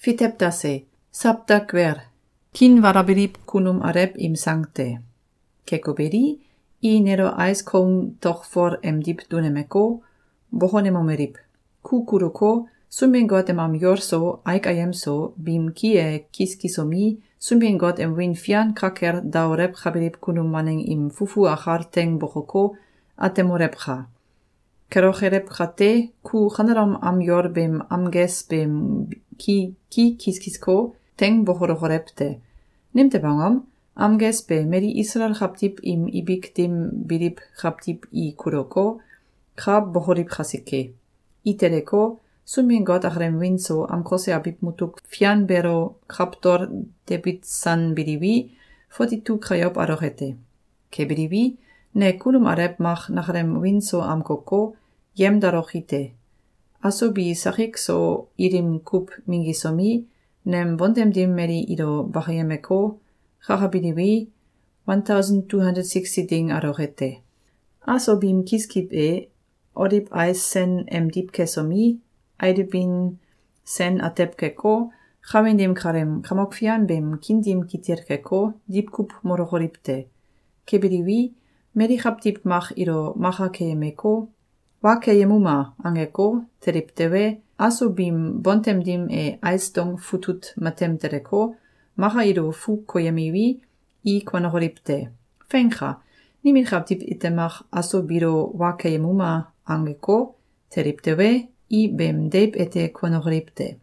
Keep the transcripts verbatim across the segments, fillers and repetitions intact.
Fiteptase, sapta quer, kin varabilip cunum arep im sancte. Kekoberi, I nero ais koum toch for emdip dunemeko, bohonemomerip. Kukuruko, sumbien got em am yorso, aik ayemso, bim kie kiskisomi, sumbien got em win fian kraker daurep chabilip cunum maneng im fufu achar teng bohoko, atemorepcha. Kerocherepcha te, ku chanaram am yor bem amges bem ki ki kiskisko, teng bohorochorepte. Nimte bangam, amges be meri Israel chaptip im ibik dim birip chaptip I kuroko, chab bohorip chasike. Itereko, sumbien got achrem winso am kose abip mutuk fian bero chaptor debit san birivi, fotitu krayop arochete. Ke birivi, ne kunum arep mach nachrem winso am koko, yem darochite. Aso bi sachik so irim kup mingisomi, nem bondem dim meri ido bachayemeko, chachabirivi, one thousand two hundred sixty ding arochete. Aso bim kiskip e, odip ais sen em dipke somi, aidibin sen atepkeko, chavendim karem kamokfian bem kindim kitirkeko, dipkup morochoripte. Kebirivi, meri chaptip mach ido macha keyemeko, wa keyemuma angeko, teriptewe, aso bim bontem dim e aisdong futut matem tereko, macha ido fu koyemivi, I kwanochoripte. Fencha, nimin chaptip itemach aso biro wa keyemuma angeko, teriptewe, I bem deip ete kwanochoripte.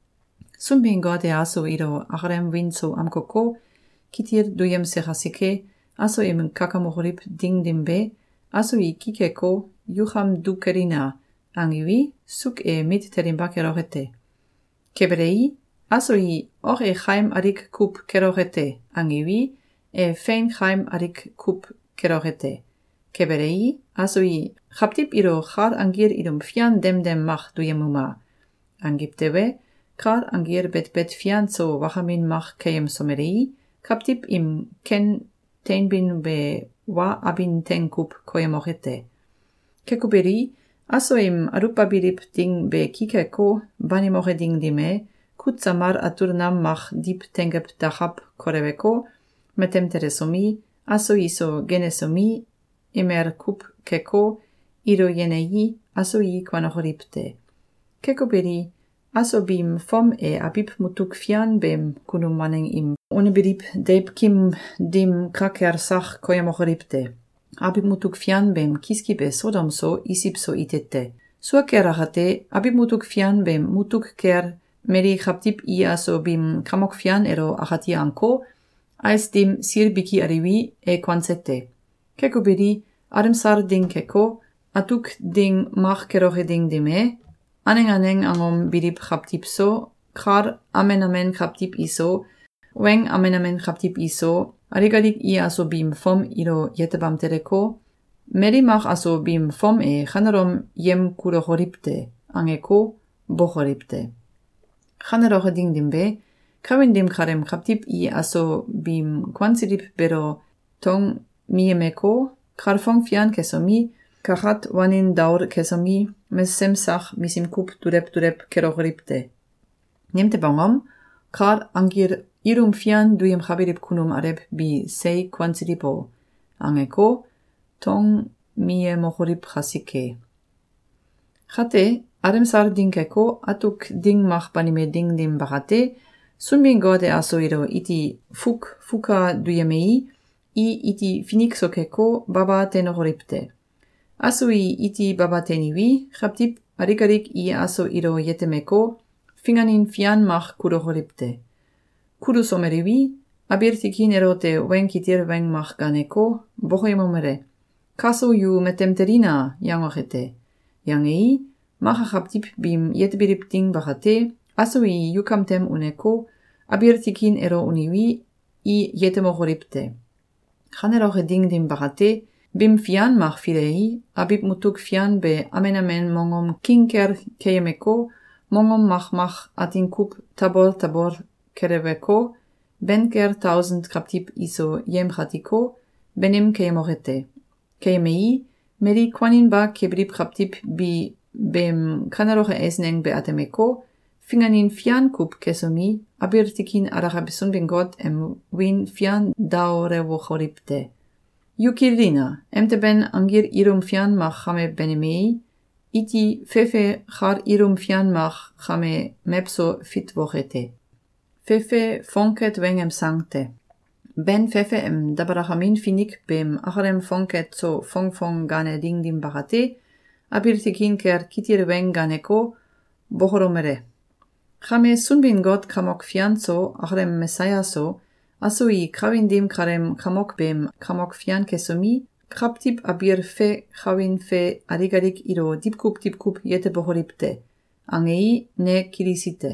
Sumbien got e aso ido achrem winso am koko, kitir duyem sechasike, aso im kakamochorip ding dimbe, aso I kikeko, yucham dukerina, angivi, suk e mit terimba kerochete. Keberei, aso I och e chaim arik kup kerochete, angivi, e fein chaim arik kup kerochete. Keberei, aso I chaptip iro char angir idum fian dem dem mach duyemuma. Angiptewe, char angir bet bet fian so wachamin mach keyem somerei, chaptip im ken tenbin be wa abin ten kup koyemochete. Kekuberi, aso im arupabirip ding be kikeko, banimoche ding dime, kutsamar aturnam mach dip tengep dachap koreveko, metem teresomi, aso iso genesomi, emer kup keko, ido yenei, aso I kwanochoripte. Kekuberi, aso bim fom e abip mutuk fian bem kunum maneng im unebirip deip kim dim kraker sach koyemochoripte. Abip mutuk fian bem kiskibe sodomso isipso itete. Sua kerachate, abip mutuk fian bem mutuk ker meri chaptip I aso bim kamok fian ero achati anko, ais dim sirbiki arivi e kwansete. Kekuberi, aremsar ding keko, atuk ding mach keroche ding dime, aneng aneng angom birip chaptip so, char amen amen chaptip iso, weng amen amen chaptip iso, arigadik I aso bim fom iro yetebam tereko, meri mach aso bim fom e chanarom yem kurochoripte, angeko bochoripte. Chanaroche ding dimbe, kawin dim karem chaptip I aso bim kwansirip bero tong miyemeko, char fong fian kesomi, kachat wanin daur kesomi, mes semsach misim kup durep durep kerochoripte. Nimte bangom, char angir irum fian duyem chabirip kunum arep bi sei kwansiripo, angeko, tong miye mochorip chasike. Chate, aremsar dingkeko, atuk ding mach banime ding dim bachate, sunbien gode aso iro iti fuk fuka duyemei, I iti finiksokeko baba tenochoripte. Aso I iti baba tenivi, chaptip arikarik I aso iro yetemeko, finganin fian mach kurochoripte. Kudu somerivi, abirtikin erote wen kitir wen mach ganeko, bohoyemomere. Kaso yu metemterina, yangochete. Yangei, macha chaptip bim yetbirip ding bachate, aso I yukamtem uneko, abirtikin ero univi, I yetemochoripte. Chaneroche ding dim bachate, bim fian mach filei, abib mutuk fian be amen amen mongom kinker keyemeko, mongom mach mach atin kup tabor tabor kereveko, benker tausend kraptip iso yem chatiko, benim keyemochete. Keyemei, meri kwanin ba kebrib kraptip bi bem chaneroche esneng be atemeko, Finganin fian kup kesomi, abirtikin arahabisun bingot em win fian daore wochoripte. Yukirina, emte ben angir irum fian mach hame benemei, iti fefe char irum fian mach hame mepso fit wochete. Fefe fonket wengem sancte. Ben fefe em dabarahamin finik bem acharem fonket so fong fong gane ding dim bahate, abirtikin ker kitir weng ganeko, bohoromere. Chame sunbin got kamok fianzo acharem messiaso, asui krawindim karem kamok bem kamok fian kesomi, kraptip abir fe chawin fe arigarik iro dipkup dipkup yete bohoripte, angei ne kirisite.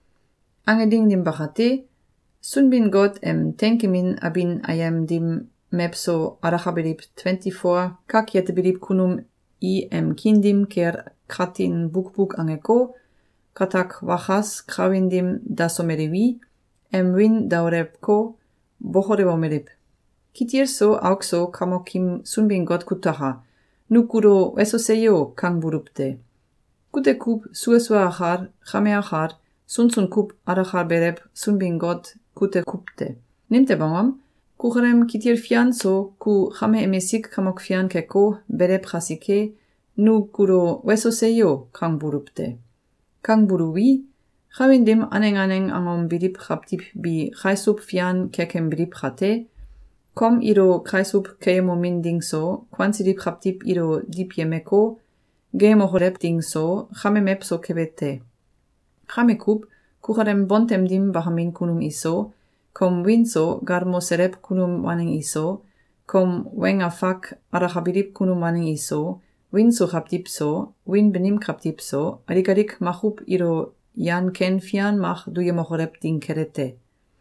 Ange ding dim bahate, sunbin got em tenkemin abin ayem dim mepso arachabelip twenty-four, kak yete bilip kunum I em kindim ker kratin bukbuk angeko, katak wachas krawindim dasomerewi, em win daurepko, bohorewomerip. Kitir so aukso kamokim sunbin got kutaha, nukuro wesoseyo kang burupte. Kute kup suesua achar, chame achar, sunsun kup arachar berep sunbin got kute kupte. Nimte bangam, kucherem kitir fian so ku chame emesik kamok fian keko berep chasike, nu kuro wesoseyo kang burupte. Kang buruwi, chawindim aneng aneng angom bilip chaptip bi chaisup fian kekem bilip chate, kom iro chaisup keyemo min ding so, kwansidip chaptip iro dip yemeko, gemo horep ding so, chame mep so kebete. Chame kup, kucharem bontem dim bahamin kunum iso, kom winso garmo serep kunum waning iso, kom wenga fak arachabilip kunum waning iso, winso chaptip so, win benim chaptip so, arigarik machup iro yan ken fian mach duye mohorep ding kerete.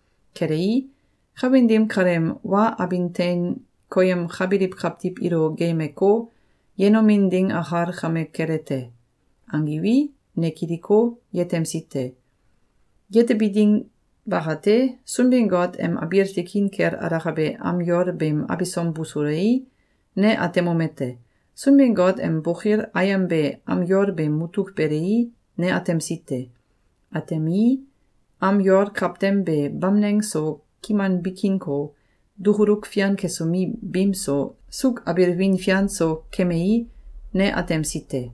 Kerei, chawindim karem wa abinten koyem chabilip chaptip iro geimeko, yenomin ding achar chame kerete. Angiwi, nekiriko, yetem site. Yete biding bahate, sunbin got em abirtikin ker arachabe amyor bem abisom busurei, ne atemomete. Sunbin got em bochir ayam be amyor bem mutuk berei, ne atem site. Atemi, amyor kraptem be bamneng so kiman bikinko, duhuruk fian kesomi bimso, suk abirvin fian so kemei, ne atem site.